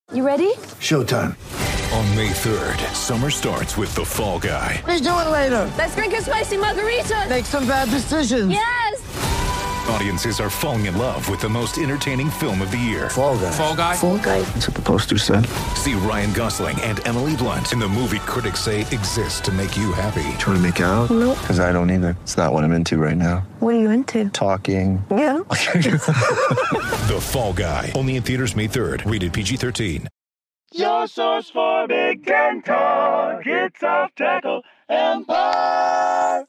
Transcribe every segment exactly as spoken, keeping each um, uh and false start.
You ready? Showtime. On May third, summer starts with The Fall Guy. Let's do it later. Let's drink a spicy margarita. Make some bad decisions. Yes! Audiences are falling in love with the most entertaining film of the year. Fall Guy. Fall Guy? Fall guy. That's what the poster said. See Ryan Gosling and Emily Blunt in the movie critics say exists to make you happy. Trying to make it out? Nope. Because I don't either. It's not what I'm into right now. What are you into? Talking. Yeah. The Fall Guy. Only in theaters May third. Rated P G thirteen. Your source for Big Ten talk. It's Off Tackle Empire.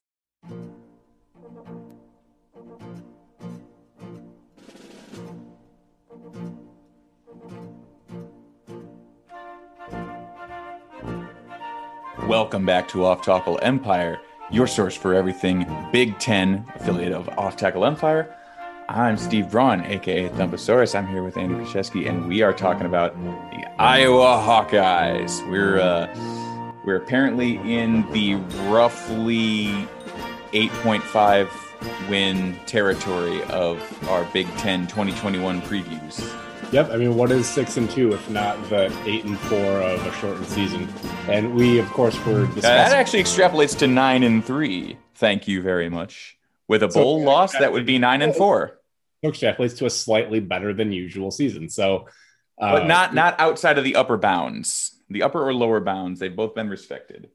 Welcome back to Off Tackle Empire, your source for everything Big Ten, affiliate of Off Tackle Empire. I'm Steve Braun, aka Thumpasaurus. I'm here with Andy Krzyzewski, and we are talking about the Iowa Hawkeyes. We're uh, we're apparently in the roughly eight point five win territory of our Big Ten twenty twenty-one previews. Yep, I mean, what is six and two if not the eight and four of a shortened season? And we, of course, were discussing. Uh, that actually extrapolates to nine and three. Thank you very much. With a bowl so, loss, that would be nine and four. Extrapolates to a slightly better than usual season. So, uh, but not not outside of the upper bounds, the upper or lower bounds. They've both been respected.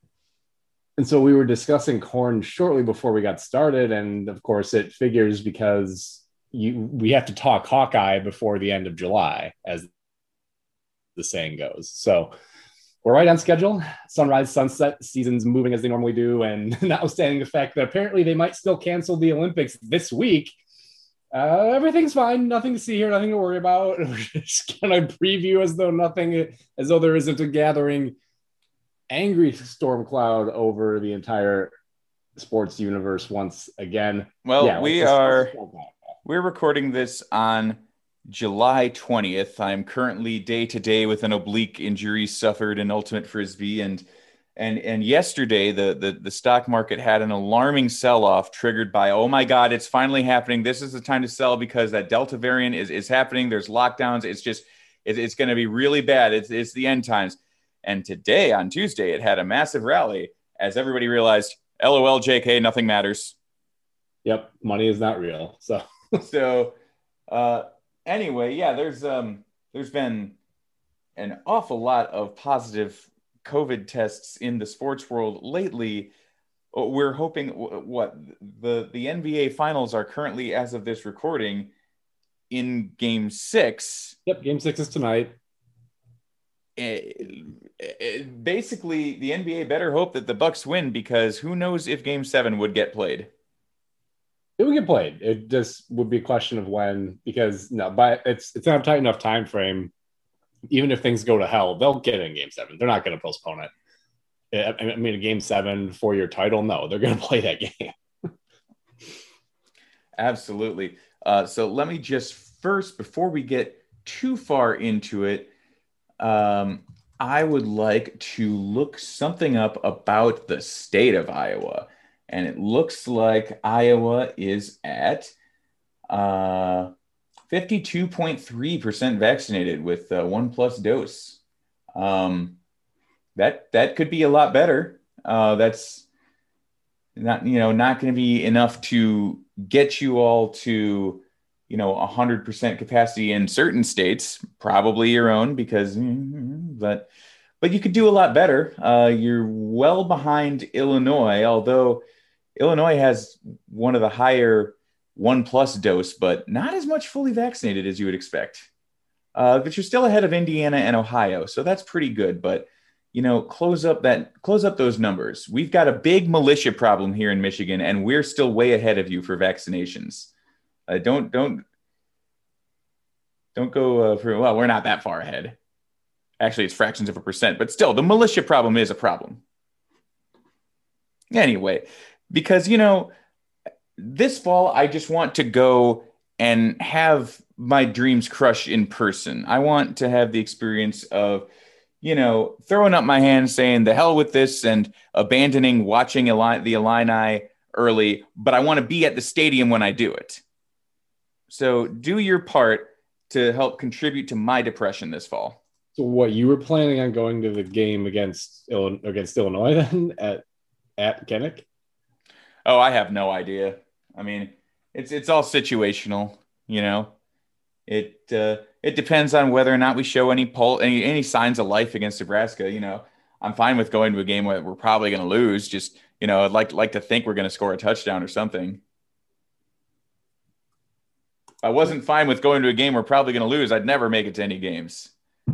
And so we were discussing corn shortly before we got started, and of course, it figures because you we have to talk Hawkeye before the end of July, as the saying goes. So we're right on schedule. Sunrise, sunset seasons moving as they normally do, and notwithstanding the fact that apparently they might still cancel the Olympics this week. Uh, everything's fine. Nothing to see here. Nothing to worry about. We're just gonna preview as though nothing, as though there isn't a gathering angry storm cloud over the entire sports universe once again. Well, yeah, we are. We're recording this on July twentieth. I'm currently day to day with an oblique injury suffered in Ultimate Frisbee, and and and yesterday the the the stock market had an alarming sell-off triggered by, oh my God, it's finally happening. This is the time to sell because that Delta variant is is happening. There's lockdowns. It's just it, it's going to be really bad. It's it's the end times. And today on Tuesday, it had a massive rally as everybody realized, LOL, J K, nothing matters. Yep, money is not real. So. so uh anyway, yeah, there's um there's been an awful lot of positive COVID tests in the sports world lately. We're hoping what the the N B A finals are currently, as of this recording, in game six. Yep, game six is tonight. It, it, basically the N B A better hope that the Bucks win, because who knows if game seven would get played. It would get played. It just would be a question of when, because no, but it's it's not a tight enough time frame. Even if things go to hell, they'll get in game seven. They're not going to postpone it. I mean, a game seven for your title, no, they're going to play that game. Absolutely. Uh, so let me just first, before we get too far into it, um, I would like to look something up about the state of Iowa. And it looks like Iowa is at uh, fifty-two point three percent vaccinated with uh, one plus dose. Um, that that could be a lot better. Uh, that's not you know not going to be enough to get you all to you know one hundred percent capacity in certain states, probably your own, because but but you could do a lot better. Uh, you're well behind Illinois, although Illinois has one of the higher one plus dose, but not as much fully vaccinated as you would expect. Uh, but you're still ahead of Indiana and Ohio, so that's pretty good. But you know, close up that close up those numbers. We've got a big militia problem here in Michigan, and we're still way ahead of you for vaccinations. Uh, don't don't don't go uh, for well. We're not that far ahead. Actually, it's fractions of a percent, but still, the militia problem is a problem. Anyway. Because, you know, this fall, I just want to go and have my dreams crush in person. I want to have the experience of, you know, throwing up my hands, saying the hell with this, and abandoning watching Ili- the Illini early, but I want to be at the stadium when I do it. So do your part to help contribute to my depression this fall. So what, you were planning on going to the game against Illinois, against Illinois then at at Kinnick? Oh, I have no idea. I mean, it's it's all situational, you know. It uh, it depends on whether or not we show any pol- any any signs of life against Nebraska. You know, I'm fine with going to a game where we're probably going to lose. Just, you know, I'd like like to think we're going to score a touchdown or something. If I wasn't fine with going to a game we're probably going to lose, I'd never make it to any games.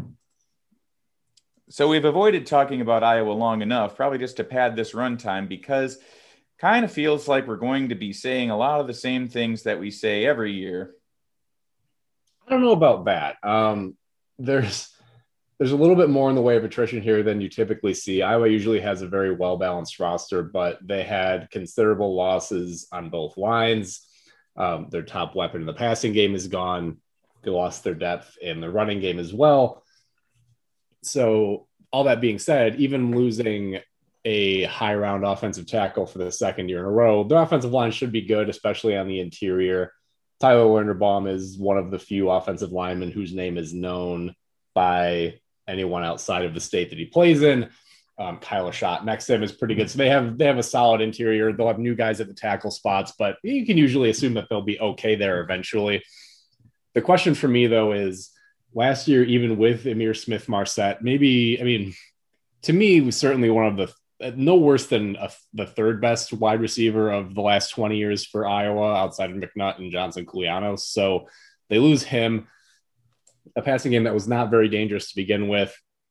So we've avoided talking about Iowa long enough, probably just to pad this runtime, because kind of feels like we're going to be saying a lot of the same things that we say every year. I don't know about that. Um, there's there's a little bit more in the way of attrition here than you typically see. Iowa usually has a very well-balanced roster, but they had considerable losses on both lines. Um, their top weapon in the passing game is gone. They lost their depth in the running game as well. So all that being said, even losing a high round offensive tackle for the second year in a row, their offensive line should be good, especially on the interior. Tyler Linderbaum is one of the few offensive linemen whose name is known by anyone outside of the state that he plays in. Um, Kyler Schott next to him is pretty good. So they have they have a solid interior. They'll have new guys at the tackle spots, but you can usually assume that they'll be okay there eventually. The question for me, though, is last year, even with Emir Smith-Marset, maybe, I mean, to me, was certainly one of the, no worse than a, the third best wide receiver of the last twenty years for Iowa outside of McNutt and Johnson Koulianos. So they lose him, a passing game that was not very dangerous to begin with.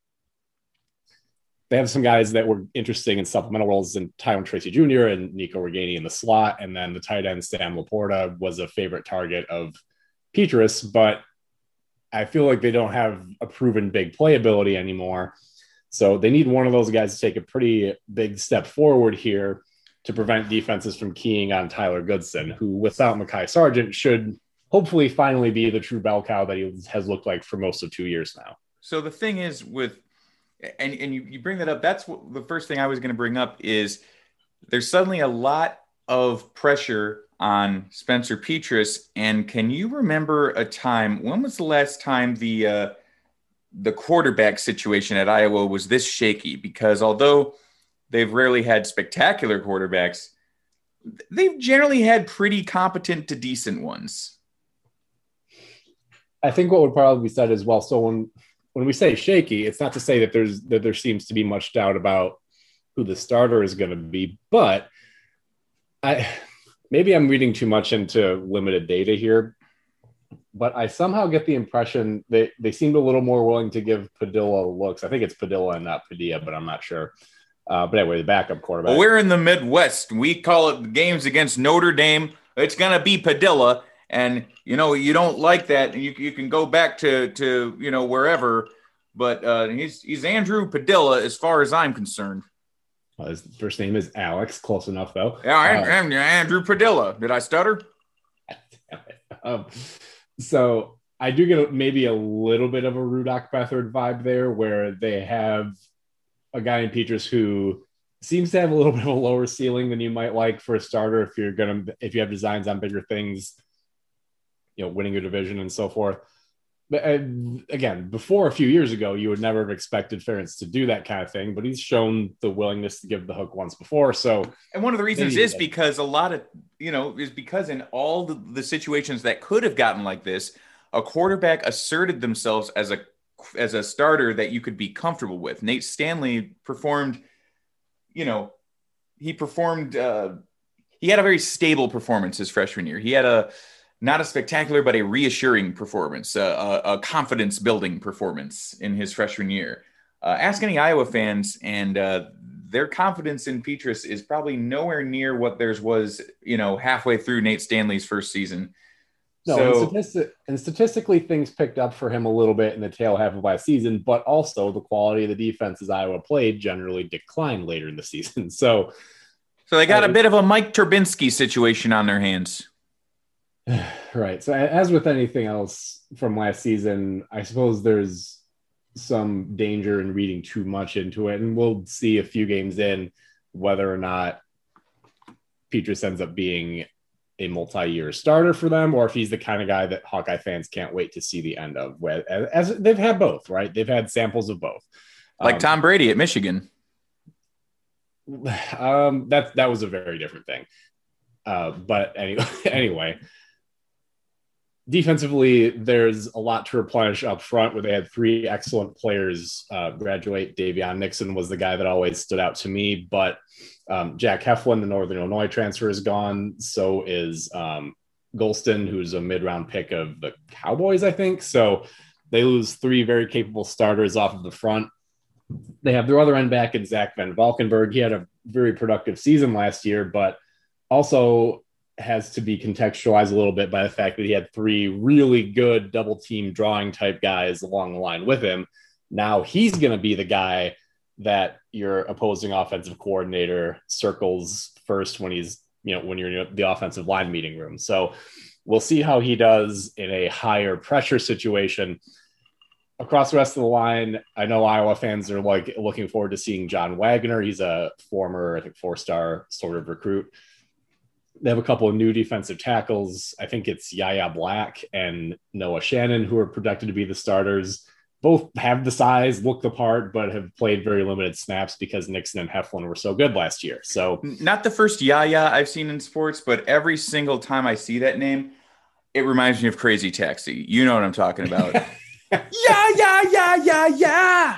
They have some guys that were interesting in supplemental roles in Tyrone Tracy Junior and Nico Reganey in the slot. And then the tight end Sam Laporta was a favorite target of Petrus, but I feel like they don't have a proven big playability anymore. So they need one of those guys to take a pretty big step forward here to prevent defenses from keying on Tyler Goodson, who without Mekhi Sargent should hopefully finally be the true bell cow that he has looked like for most of two years now. So the thing is with, and, and you, you bring that up, that's what the first thing I was going to bring up is there's suddenly a lot of pressure on Spencer Petras. And can you remember a time, when was the last time the, uh, the quarterback situation at Iowa was this shaky? Because although they've rarely had spectacular quarterbacks, they've generally had pretty competent to decent ones. I think what would probably be said as well. So when, when we say shaky, it's not to say that there's, that there seems to be much doubt about who the starter is going to be, but I, maybe I'm reading too much into limited data here, but I somehow get the impression that they seemed a little more willing to give Padilla looks. I think it's Padilla and not Padilla, but I'm not sure. Uh, but anyway, the backup quarterback. Well, we're in the Midwest. We call it games against Notre Dame. It's going to be Padilla. And, you know, you don't like that. You, you can go back to, to, you know, wherever. But uh, he's, he's Andrew Padilla as far as I'm concerned. Well, his first name is Alex. Close enough, though. Yeah, I'm, uh, I'm Andrew Padilla. Did I stutter? um, so I do get maybe a little bit of a Rudock Bethard vibe there, where they have a guy in Petrus who seems to have a little bit of a lower ceiling than you might like for a starter if you're going to, if you have designs on bigger things, you know, winning your division and so forth. But uh, again, before a few years ago, you would never have expected Ferentz to do that kind of thing, but he's shown the willingness to give the hook once before. So, and one of the reasons is because a lot of, you know, is because in all the, the situations that could have gotten like this, a quarterback asserted themselves as a, as a starter that you could be comfortable with. Nate Stanley performed, you know, he performed, uh, he had a very stable performance his freshman year. He had a, not a spectacular, but a reassuring performance, uh, a, a confidence building performance in his freshman year. Uh, ask any Iowa fans, and uh, their confidence in Petrus is probably nowhere near what theirs was, you know, halfway through Nate Stanley's first season. No, so, and, statistic, and statistically, things picked up for him a little bit in the tail half of last season, but also the quality of the defenses Iowa played generally declined later in the season. So, so they got uh, a bit of a Mike Turbinsky situation on their hands. Right. So as with anything else from last season, I suppose there's some danger in reading too much into it. And we'll see a few games in whether or not Petrus ends up being a multi-year starter for them, or if he's the kind of guy that Hawkeye fans can't wait to see the end of. As, as they've had both, right? They've had samples of both. Like um, Tom Brady at Michigan. Um, that that was a very different thing. Uh, but anyway, anyway, defensively, there's a lot to replenish up front where they had three excellent players uh, graduate. Davion Nixon was the guy that always stood out to me, but um, Jack Heflin, the Northern Illinois transfer, is gone. So is um, Golston, who's a mid-round pick of the Cowboys, I think. So they lose three very capable starters off of the front. They have their other end back in Zach Van Valkenburg. He had a very productive season last year, but also has to be contextualized a little bit by the fact that he had three really good double team drawing type guys along the line with him. Now he's going to be the guy that your opposing offensive coordinator circles first when he's, you know, when you're in the offensive line meeting room. So we'll see how he does in a higher pressure situation. Across the rest of the line, I know Iowa fans are like looking forward to seeing John Wagner. He's a former, I think, four-star sort of recruit. They have a couple of new defensive tackles. I think it's Yaya Black and Noah Shannon, who are projected to be the starters. Both have the size, look the part, but have played very limited snaps because Nixon and Heflin were so good last year. So Not the first Yaya I've seen in sports, but every single time I see that name, it reminds me of Crazy Taxi. You know what I'm talking about. yeah, yeah, yeah, yeah, yeah.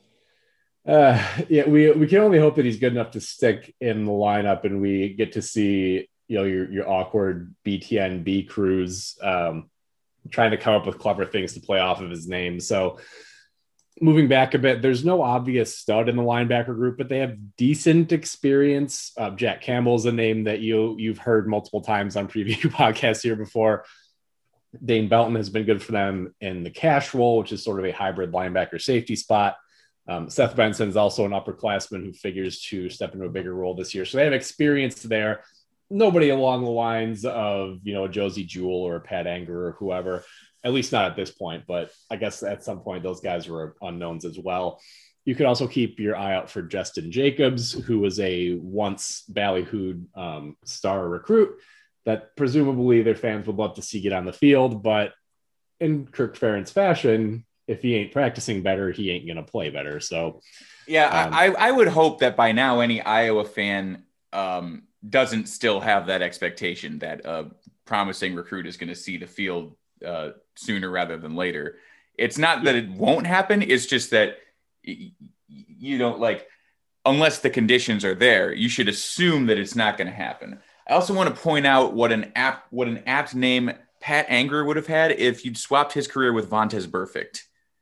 Uh, yeah, we we can only hope that he's good enough to stick in the lineup, and we get to see, you know, your your awkward B T N B Cruz um, trying to come up with clever things to play off of his name. So moving back a bit, there's no obvious stud in the linebacker group, but they have decent experience. Uh, Jack Campbell's a name that you you've heard multiple times on preview podcasts here before. Dane Belton has been good for them in the cash role, which is sort of a hybrid linebacker safety spot. Um, Seth Benson is also an upperclassman who figures to step into a bigger role this year. So they have experience there. Nobody along the lines of, you know, Josie Jewell or Pat Anger or whoever, at least not at this point. But I guess at some point, those guys were unknowns as well. You could also keep your eye out for Justin Jacobs, who was a once ballyhooed um, star recruit that presumably their fans would love to see get on the field. But in Kirk Ferentz fashion, if he ain't practicing better, he ain't going to play better. So, yeah, um, I, I would hope that by now any Iowa fan um, doesn't still have that expectation that a promising recruit is going to see the field uh, sooner rather than later. It's not that it won't happen. It's just that y- you don't like, unless the conditions are there, you should assume that it's not going to happen. I also want to point out what an apt, what an apt name Pat Anger would have had if you'd swapped his career with Vontez Burfict.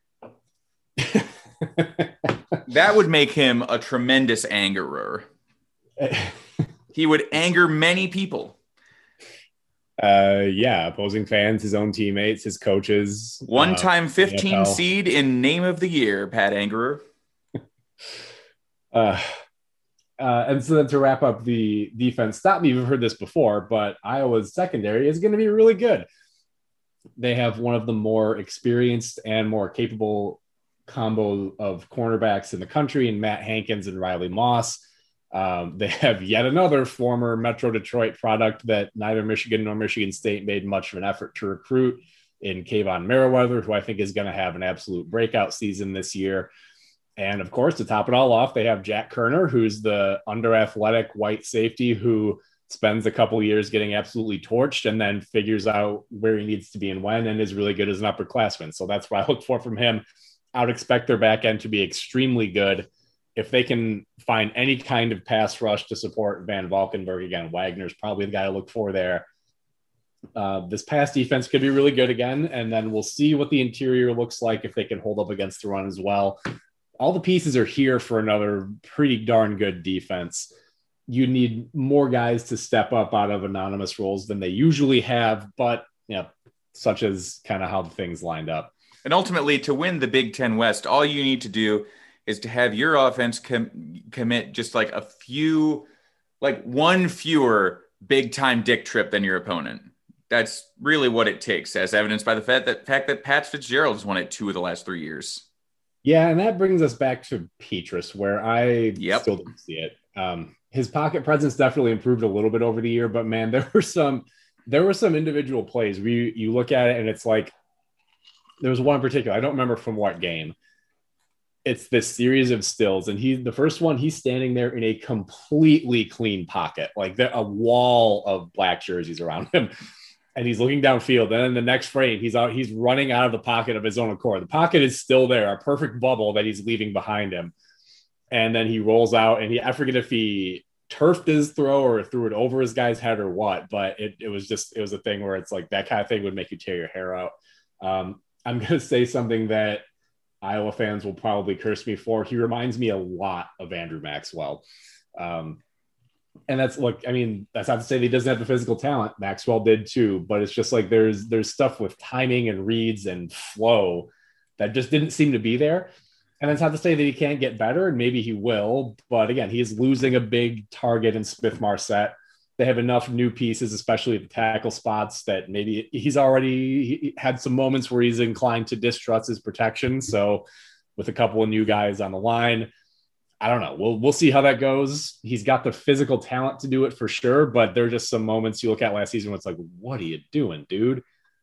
That would make him a tremendous angerer. He would anger many people. Uh, yeah, opposing fans, his own teammates, his coaches. One-time uh, fifteen N F L. seed in name of the year, Pat Angerer. Uh, uh, and so then to wrap up the defense, stop me if you've heard this before, but Iowa's secondary is going to be really good. They have one of the more experienced and more capable combo of cornerbacks in the country in Matt Hankins and Riley Moss. Um, they have yet another former Metro Detroit product that neither Michigan nor Michigan State made much of an effort to recruit in Kayvon Merriweather, who I think is going to have an absolute breakout season this year. And of course, to top it all off, they have Jack Kerner, who's the under-athletic white safety who spends a couple of years getting absolutely torched and then figures out where he needs to be and when, and is really good as an upperclassman. So that's what I look for from him. I would expect their back end to be extremely good. If they can find any kind of pass rush to support Van Valkenburg, again, Wagner's probably the guy to look for there. Uh, this pass defense could be really good again, and then we'll see what the interior looks like if they can hold up against the run as well. All the pieces are here for another pretty darn good defense. You need more guys to step up out of anonymous roles than they usually have, but you know, such as kind of how the things lined up. And ultimately, to win the Big Ten West, all you need to do is to have your offense com- commit just like a few, like one fewer big-time dick trip than your opponent. That's really what it takes, as evidenced by the fact that fact that Pat Fitzgerald has won it two of the last three years. Yeah, and that brings us back to Petrus, where I Yep. still don't see it. Um, his pocket presence definitely improved a little bit over the year, but man, there were some there were some individual plays where you, you look at it and it's like there was one in particular. I don't remember from what game. It's this series of stills, and he the first one he's standing there in a completely clean pocket, like there, a wall of black jerseys around him. And he's looking downfield. Then in the next frame, he's out, he's running out of the pocket of his own accord. The pocket is still there, a perfect bubble that he's leaving behind him. And then he rolls out, and he, I forget if he turfed his throw or threw it over his guy's head or what, but it, it was just, it was a thing where it's like that kind of thing would make you tear your hair out. Um, I'm going to say something that Iowa fans will probably curse me for. He reminds me a lot of Andrew Maxwell. Um, And that's look, I mean, that's not to say that he doesn't have the physical talent. Maxwell did too, but it's just like there's there's stuff with timing and reads and flow that just didn't seem to be there. And that's not to say that he can't get better, and maybe he will. But again, he's losing a big target in Smith Marset. They have enough new pieces, especially at the tackle spots, that maybe he's already he had some moments where he's inclined to distrust his protection. So with a couple of new guys on the line, I don't know. We'll we'll see how that goes. He's got the physical talent to do it for sure, but there are just some moments you look at last season where it's like, what are you doing, dude?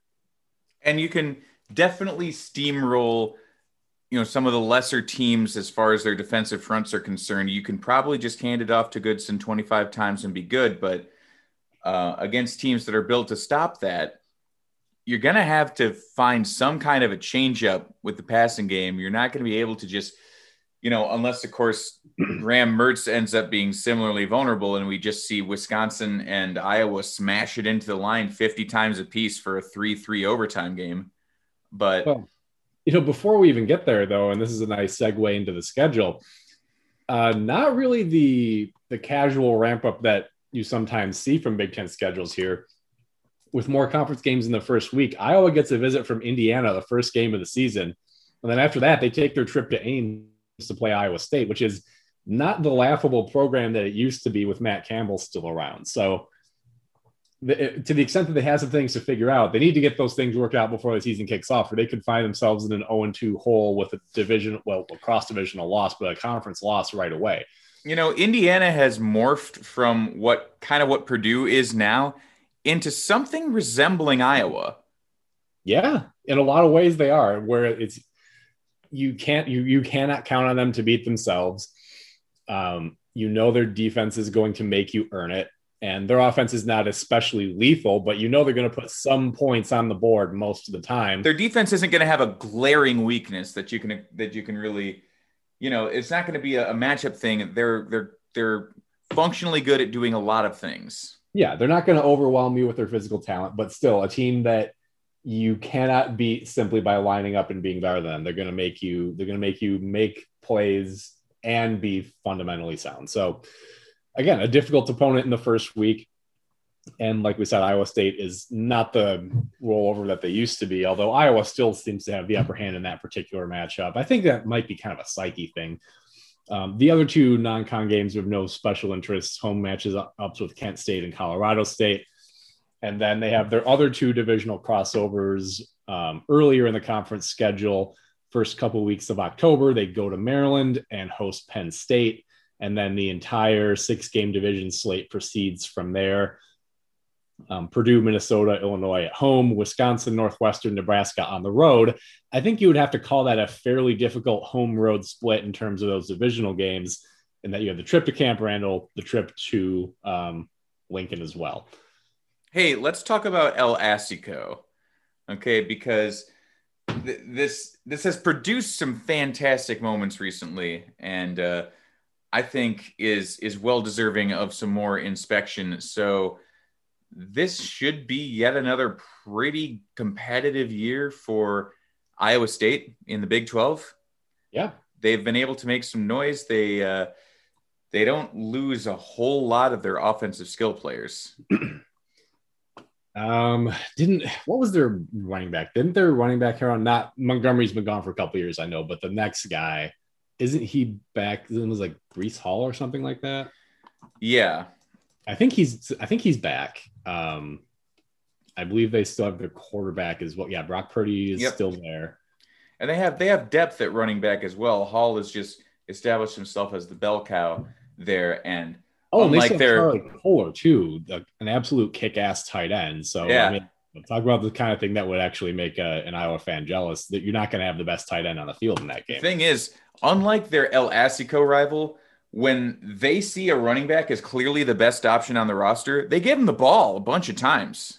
And you can definitely steamroll, you know, some of the lesser teams as far as their defensive fronts are concerned. You can probably just hand it off to Goodson twenty-five times and be good, but uh, against teams that are built to stop that, you're going to have to find some kind of a change-up with the passing game. You're not going to be able to just, you know, unless, of course, Graham Mertz ends up being similarly vulnerable and we just see Wisconsin and Iowa smash it into the line fifty times apiece for a three three overtime game. But, well, you know, before we even get there, though, and this is a nice segue into the schedule, uh, not really the, the casual ramp up that you sometimes see from Big Ten schedules here. With more conference games in the first week, Iowa gets a visit from Indiana, the first game of the season. And then after that, they take their trip to Ames to play Iowa State, which is not the laughable program that it used to be with Matt Campbell still around. So the, to the extent that they have some things to figure out, they need to get those things worked out before the season kicks off, or they could find themselves in an oh and two hole with a division, well, a cross-divisional loss, but a conference loss right away. You know, Indiana has morphed from what kind of what Purdue is now into something resembling Iowa. Yeah, in a lot of ways they are, where it's you can't you you cannot count on them to beat themselves. Um, you know their defense is going to make you earn it, and their offense is not especially lethal, but you know they're going to put some points on the board most of the time. Their defense isn't going to have a glaring weakness that you can that you can really, you know, it's not going to be a, a matchup thing. They're they're they're functionally good at doing a lot of things. Yeah, they're not going to overwhelm you with their physical talent, but still a team that you cannot beat simply by lining up and being better than them. They're going to make you, they're going to make you make plays and be fundamentally sound. So again, a difficult opponent in the first week. And like we said, Iowa State is not the rollover that they used to be, although Iowa still seems to have the upper hand in that particular matchup. I think that might be kind of a psyche thing. Um, the other two non-con games of no special interest, home matches ups with Kent State and Colorado State. And then they have their other two divisional crossovers um, earlier in the conference schedule. First couple of weeks of October, they go to Maryland and host Penn State. And then the entire six-game division slate proceeds from there. Um, Purdue, Minnesota, Illinois at home, Wisconsin, Northwestern, Nebraska on the road. I think you would have to call that a fairly difficult home road split in terms of those divisional games, and that you have the trip to Camp Randall, the trip to um, Lincoln as well. Hey, let's talk about El Asico, okay? Because th- this this has produced some fantastic moments recently, and uh, I think is is well deserving of some more inspection. So this should be yet another pretty competitive year for Iowa State in the Big twelve. Yeah, they've been able to make some noise. They uh, they don't lose a whole lot of their offensive skill players. Um, didn't what was their running back? Didn't their running back here on not Montgomery's been gone for a couple of years, I know, but the next guy, isn't he back? It was like Brees Hall or something like that. Yeah, I think he's I think he's back. Um, I believe they still have their quarterback as well. Yeah, Brock Purdy is yep. still there. And they have they have depth at running back as well. Hall has just established himself as the bell cow there, and oh, and they unlike still their Charlie Kohler too, the, an absolute kick-ass tight end. So Yeah. I mean, talk about the kind of thing that would actually make a, an Iowa fan jealous, that you're not going to have the best tight end on the field in that game. The thing is, unlike their El Asico rival, when they see a running back as clearly the best option on the roster, they give him the ball a bunch of times.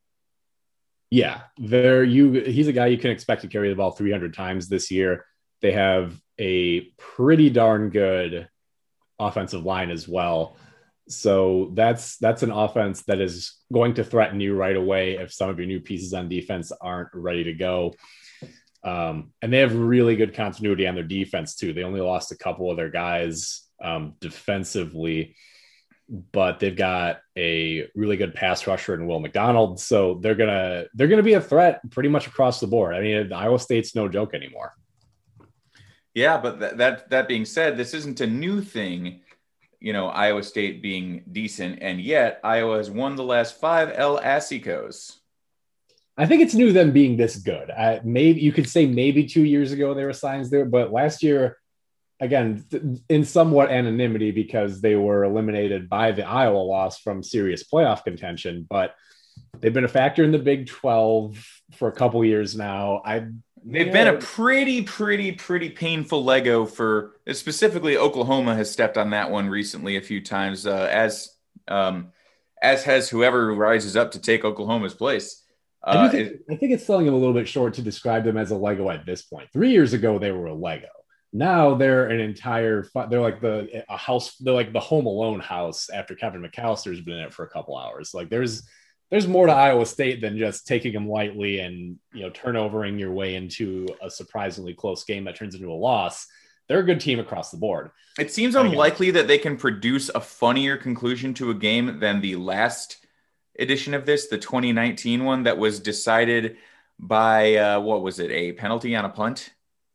Yeah, there you. He's a guy you can expect to carry the ball three hundred times this year. They have a pretty darn good offensive line as well. So that's that's an offense that is going to threaten you right away if some of your new pieces on defense aren't ready to go. Um, and they have really good continuity on their defense too. They only lost a couple of their guys um, defensively, but they've got a really good pass rusher in Will McDonald. So they're gonna they're gonna be a threat pretty much across the board. I mean, Iowa State's no joke anymore. Yeah, but th- that that being said, this isn't a new thing. You know, Iowa State being decent, and yet Iowa has won the last five El Asicos. I think it's new them being this good. I, maybe you could say maybe two years ago there were signs there, but last year, again, th- in somewhat anonymity because they were eliminated by the Iowa loss from serious playoff contention, but they've been a factor in the Big twelve for a couple years now. I They've yeah. been a pretty, pretty, pretty painful Lego for specifically Oklahoma has stepped on that one recently a few times, uh, as um, as has whoever rises up to take Oklahoma's place. Uh, I, do think, it, I think it's selling them a little bit short to describe them as a Lego at this point. Three years ago, they were a Lego. Now they're an entire, they're like the a house, they're like the Home Alone house after Kevin McAllister's been in it for a couple hours. Like there's, there's more to Iowa State than just taking them lightly and, you know, turnovering your way into a surprisingly close game that turns into a loss. They're a good team across the board. It seems unlikely that they can produce a funnier conclusion to a game than the last edition of this, the twenty nineteen one that was decided by, uh, what was it, a penalty on a punt?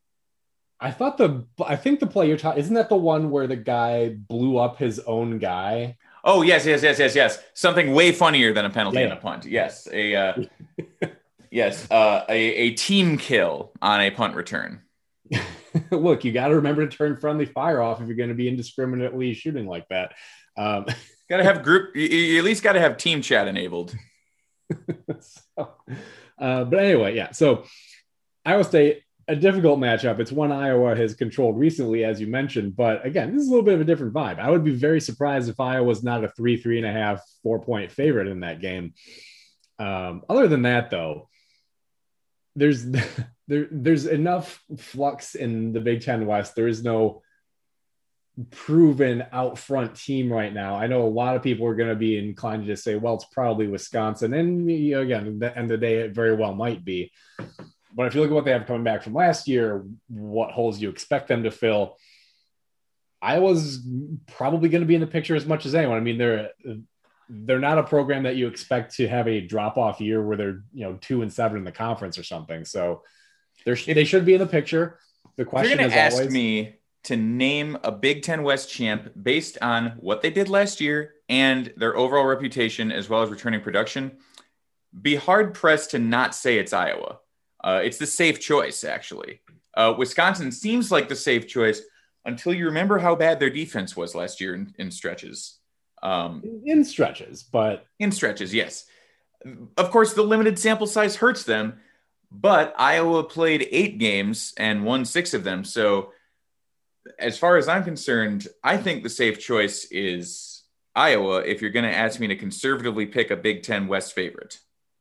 I thought the, I think the play you're talking, isn't that the one where the guy blew up his own guy? Oh, yes, yes, yes, yes, yes. Something way funnier than a penalty Yeah. and a punt. Yes. A uh, yes, uh, a, a team kill on a punt return. Look, you got to remember to turn friendly fire off if you're going to be indiscriminately shooting like that. Um, got to have group, you, you at least got to have team chat enabled. so, uh, but anyway, yeah. So Iowa State, a difficult matchup. It's one Iowa has controlled recently, as you mentioned. But again, this is a little bit of a different vibe. I would be very surprised if Iowa was not a three, three and a half, four point favorite in that game. Um, other than that, though, there's there there's enough flux in the Big Ten West. There is no proven out front team right now. I know a lot of people are going to be inclined to just say, well, it's probably Wisconsin. And you know, again, at the end of the day, it very well might be. But if you look at what they have coming back from last year, what holes you expect them to fill, Iowa's probably going to be in the picture as much as anyone. I mean, they're they're not a program that you expect to have a drop-off year where they're, you know, two and seven in the conference or something. So they're, they should be in the picture. The question You're is going to ask always, me to name a Big Ten West champ based on what they did last year and their overall reputation as well as returning production. Be hard-pressed to not say it's Iowa. Uh, it's the safe choice, actually. Uh, Wisconsin seems like the safe choice until you remember how bad their defense was last year in, in stretches. Um, in stretches, but in stretches, yes. Of course, the limited sample size hurts them, but Iowa played eight games and won six of them. So as far as I'm concerned, I think the safe choice is Iowa if you're going to ask me to conservatively pick a Big Ten West favorite.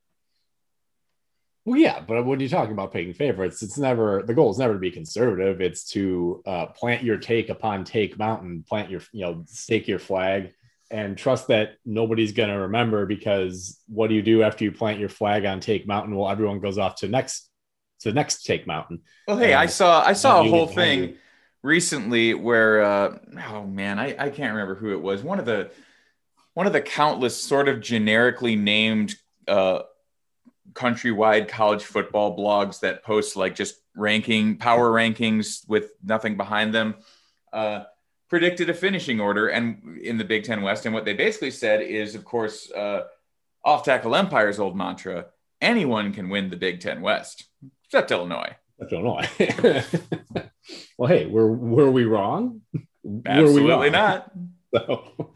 Well, yeah, but when you're talking about picking favorites, it's never, the goal is never to be conservative. It's to uh, plant your take upon Take Mountain, plant your, you know, stake your flag and trust that nobody's going to remember, because what do you do after you plant your flag on Take Mountain? Well, everyone goes off to next, to the next Take Mountain. Well, hey, and I saw, I saw a whole get thing hungry. recently where, uh, oh man, I, I can't remember who it was. One of the, one of the countless sort of generically named, uh, countrywide college football blogs that post like just ranking power rankings with nothing behind them, uh, predicted a finishing order and in the Big Ten West. And what they basically said is, of course, uh, Off Tackle Empire's old mantra, anyone can win the Big Ten West, except Illinois. Illinois. Well, hey, were were we wrong? Absolutely were we wrong? not. So,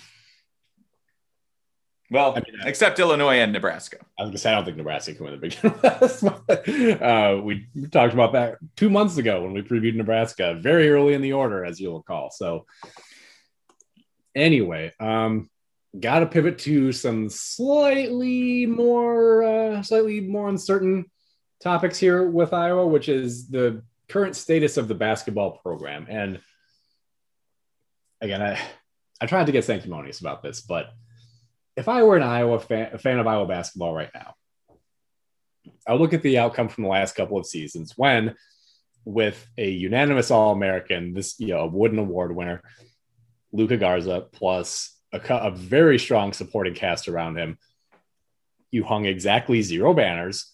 Well, I mean, except Illinois and Nebraska. I was gonna say I don't think Nebraska can win the Big Ten. uh, we, we talked about that two months ago when we previewed Nebraska, very early in the order, as you'll recall. So, anyway, um, got to pivot to some slightly more, uh, slightly more uncertain topics here with Iowa, which is the current status of the basketball program. And again, I I tried to get sanctimonious about this, but if I were an Iowa fan, a fan of Iowa basketball right now, I'll look at the outcome from the last couple of seasons when, with a unanimous All-American, this, you know, a Wooden Award winner, Luka Garza, plus a, a very strong supporting cast around him, you hung exactly zero banners.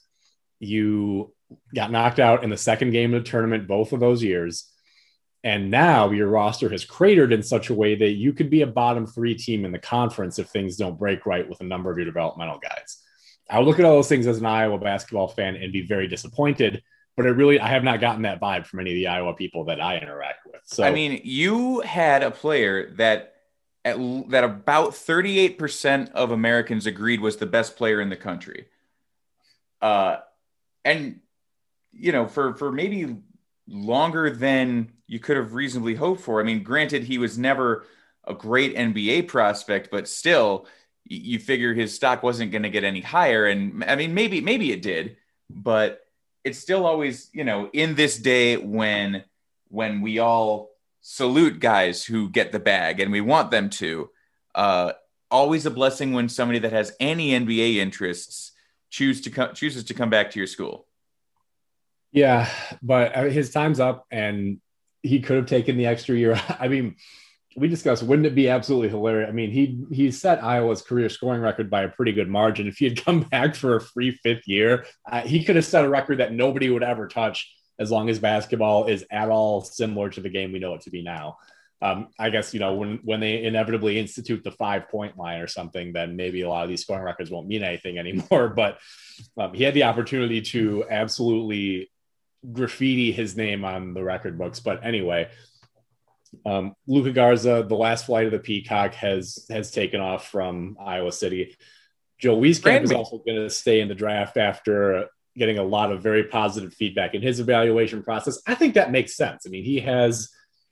You got knocked out in the second game of the tournament both of those years. And now your roster has cratered in such a way that you could be a bottom three team in the conference if things don't break right with a number of your developmental guys. I would look at all those things as an Iowa basketball fan and be very disappointed, but it really, I have not gotten that vibe from any of the Iowa people that I interact with. So, I mean, you had a player that at, that about thirty-eight percent of Americans agreed was the best player in the country. Uh, and, you know, for, for maybe longer than you could have reasonably hoped for. I mean, granted, he was never a great N B A prospect, but still, you figure his stock wasn't going to get any higher. And I mean, maybe, maybe it did, but it's still always, you know, in this day when, when we all salute guys who get the bag and we want them to, uh, always a blessing when somebody that has any N B A interests choose to come, chooses to come back to your school. Yeah, but his time's up and he could have taken the extra year. I mean, we discussed, wouldn't it be absolutely hilarious? I mean, he he set Iowa's career scoring record by a pretty good margin. If he had come back for a free fifth year, uh, he could have set a record that nobody would ever touch as long as basketball is at all similar to the game we know it to be now. Um, I guess, you know, when, when they inevitably institute the five-point line or something, then maybe a lot of these scoring records won't mean anything anymore. But um, he had the opportunity to absolutely graffiti his name on the record books. But anyway, um, Luka Garza, the last flight of the Peacock, has has taken off from Iowa City. Joe Wieskamp is also going to stay in the draft after getting a lot of very positive feedback in his evaluation process. I think that makes sense. I mean, he has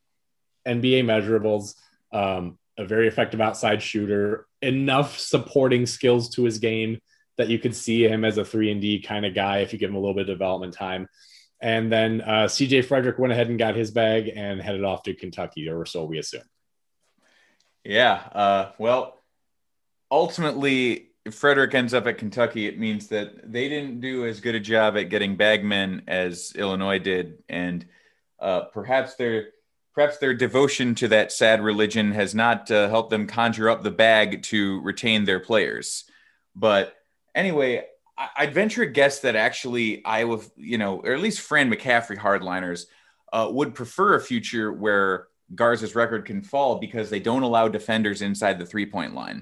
N B A measurables, um, a very effective outside shooter, enough supporting skills to his game that you could see him as a three and D kind of guy if you give him a little bit of development time. And then uh, C J Frederick went ahead and got his bag and headed off to Kentucky, or so we assume. Yeah. Uh, well, ultimately, if Frederick ends up at Kentucky, it means that they didn't do as good a job at getting bagmen as Illinois did. And uh, perhaps their perhaps their devotion to that sad religion has not uh, helped them conjure up the bag to retain their players. But anyway, I'd venture a guess that actually Iowa, you know, or at least Fran McCaffrey hardliners uh, would prefer a future where Garza's record can fall because they don't allow defenders inside the three-point line.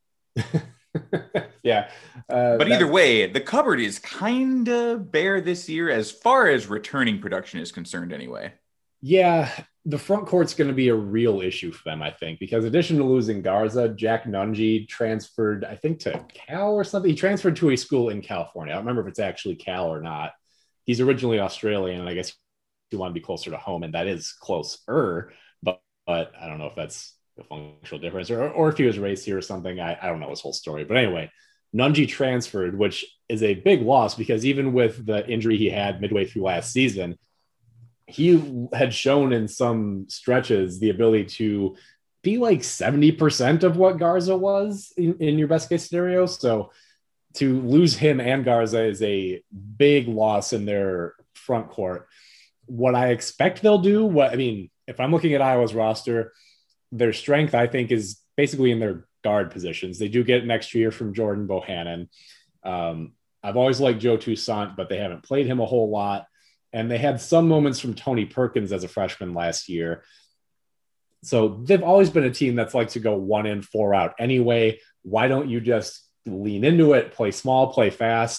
Yeah. Uh, but either way, the cupboard is kind of bare this year as far as returning production is concerned anyway. Yeah, the front court's going to be a real issue for them, I think, because in addition to losing Garza, Jack Nunge transferred, I think, to Cal or something. He transferred to a school in California. I don't remember if it's actually Cal or not. He's originally Australian, and I guess he wanted to be closer to home, and that is closer. But, but I don't know if that's a functional difference or, or if he was raised here or something. I, I don't know his whole story. But anyway, Nunge transferred, which is a big loss because even with the injury he had midway through last season, he had shown in some stretches the ability to be like seventy percent of what Garza was in, in your best case scenario. So to lose him and Garza is a big loss in their front court. What I expect they'll do, what I mean, if I'm looking at Iowa's roster, their strength, I think, is basically in their guard positions. They do get an extra year from Jordan Bohannon. Um, I've always liked Joe Toussaint, but they haven't played him a whole lot. And they had some moments from Tony Perkins as a freshman last year. So they've always been a team that's like to go one in, four out anyway. Why don't you just lean into it, play small, play fast,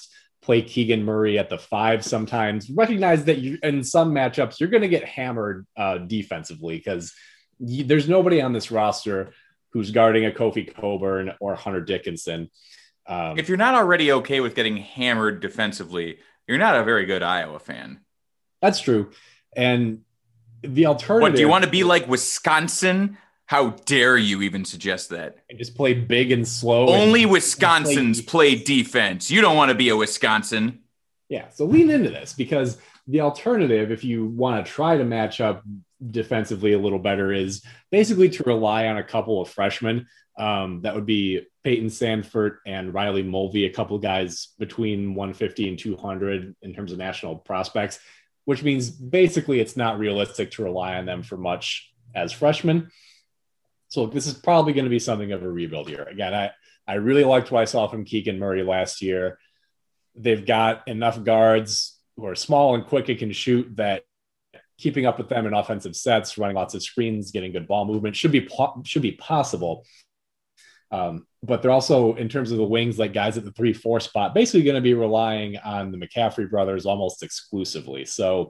play Keegan Murray at the five sometimes. Recognize that you, in some matchups, you're going to get hammered uh, defensively because there's nobody on this roster who's guarding a Kofi Coburn or Hunter Dickinson. Um, if you're not already okay with getting hammered defensively, you're not a very good Iowa fan. That's true. And the alternative... What, do you want to be like Wisconsin? How dare you even suggest that? And just play big and slow. Only and Wisconsins play, play defense. You don't want to be a Wisconsin. Yeah, so lean into this because the alternative, if you want to try to match up defensively a little better, is basically to rely on a couple of freshmen. Um, that would be Peyton Sanford and Riley Mulvey, a couple guys between one fifty and two hundred in terms of national prospects, which means basically it's not realistic to rely on them for much as freshmen. So this is probably going to be something of a rebuild year. Again, I, I really liked what I saw from Keegan Murray last year. They've got enough guards who are small and quick and can shoot that keeping up with them in offensive sets, running lots of screens, getting good ball movement should be should be possible. Um, but they're also, in terms of the wings, like guys at the three four spot, basically going to be relying on the McCaffrey brothers almost exclusively. So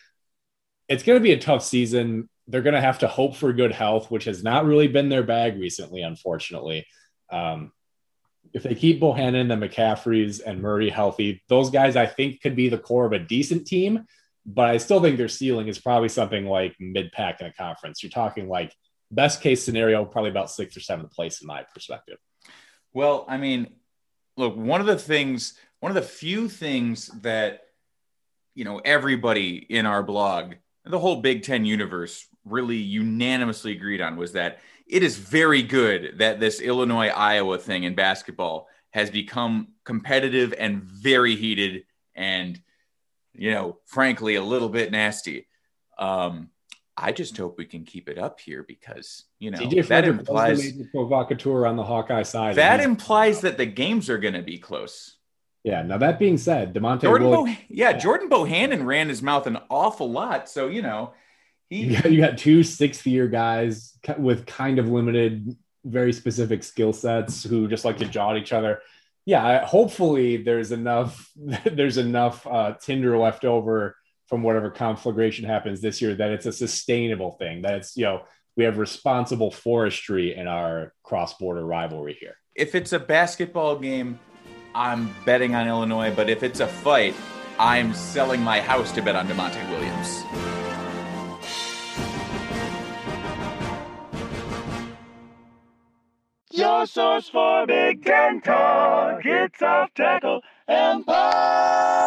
it's going to be a tough season. They're going to have to hope for good health, which has not really been their bag recently, unfortunately. Um, if they keep Bohannon and McCaffreys and Murray healthy, those guys I think could be the core of a decent team, but I still think their ceiling is probably something like mid-pack in a conference. You're talking like best case scenario, probably about sixth or seventh place in my perspective. Well, I mean, look, one of the things, one of the few things that, you know, everybody in our blog, the whole Big Ten universe really unanimously agreed on was that it is very good that this Illinois-Iowa thing in basketball has become competitive and very heated and, you know, frankly, a little bit nasty. Um, I just hope we can keep it up here because, you know, C J that Frederick implies the provocateur on the Hawkeye side. That implies that the games are going to be close. Yeah. Now that being said, DeMonte Jordan, Williams, Bo- yeah, Jordan Bohannon ran his mouth an awful lot. So, you know, he you got, you got two sixth year guys with kind of limited, very specific skill sets who just like to jaw at each other. Yeah. I, hopefully there's enough, there's enough uh, tinder left over from whatever conflagration happens this year that it's a sustainable thing, that it's, you know, we have responsible forestry in our cross-border rivalry here. If it's a basketball game, I'm betting on Illinois, but if it's a fight, I'm selling my house to bet on DeMonte Williams. Your source for Big Ten talk, it's Off Tackle Empire.